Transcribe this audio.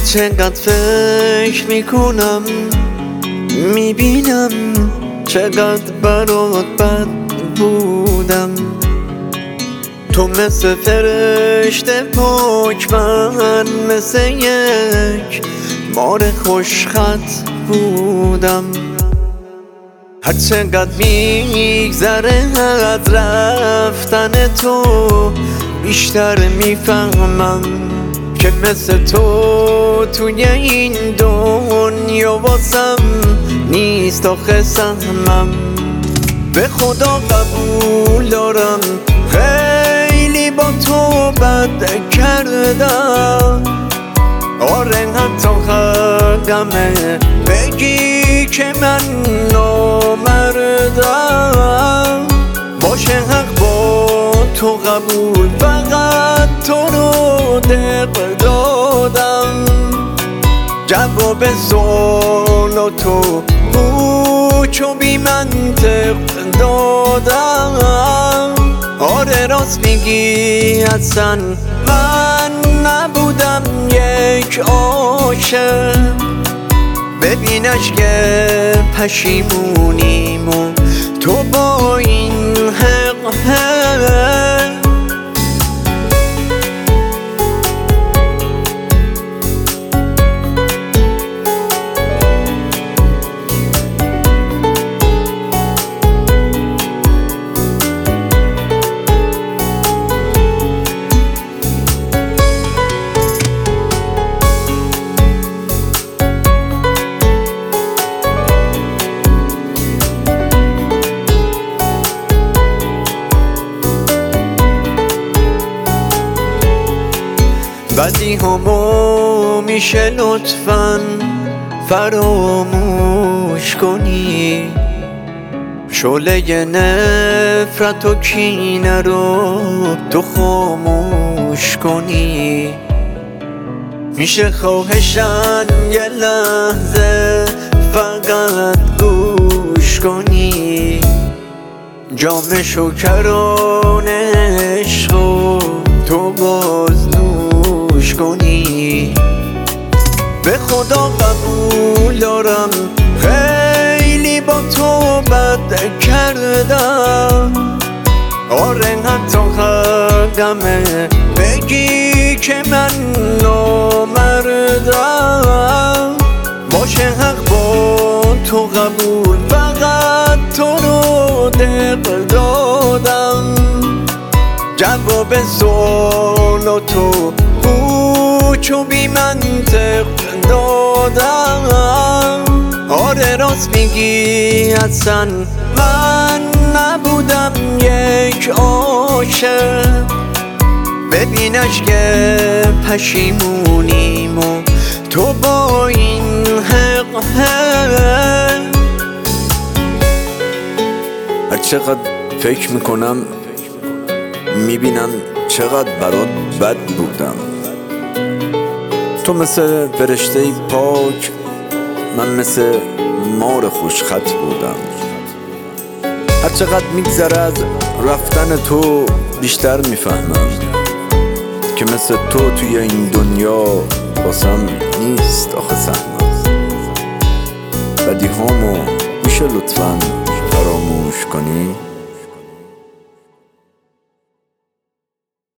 چقدر فکر میکنم میبینم چقدر برات بد بودم. تو مثل فرشته پاک، من مثل یک مار خوشخط بودم. هر چقدر میگذره از رفتن تو بیشتر میفهمم که مثل تو توی این دنیا واسم نیست آخه سهمم. به خدا قبول دارم خیلی با تو بد کردم. آره حتی حقمه بگی که من نامردم. باشه حق با تو قبول، فقط تو رو دق دادم. جواب سوالاتو پوچ و بی منطق دادم. آره راست میگی اصلا من نبودم یک عاشق. ببینش که پشیمونیمو تو با این حق بدی همو میشه لطفاً فراموش کنی. شعله نفرت و کینه رو تو خاموش کنی. میشه خواهشن یه لحظه فقط گوش کنی. جام شکران عشق تو باز نوش کنی. به خدا قبول دارم خیلی با تو بد کردم. آره حتی حقمه بگی که من نامردم. باشه حق با تو قبول، فقط تو رو دق دادم. جواب سوالاتو پوچ و بی منطق دادم. آره راست میگی اصلا من نبودم یک عاشق. ببینش که پشیمونیمو تو با این حق هر چقدر فکر میکنم میبینم چقدر برات بد بودم. تو مثل فرشته پاک، من مثل مار خوشخط بودم. هر چقدر میگذره از رفتن تو بیشتر میفهمم که مثل تو توی این دنیا واسم نیست آخه سهمم. بدی هامو میشه لطفاً فراموش کنی.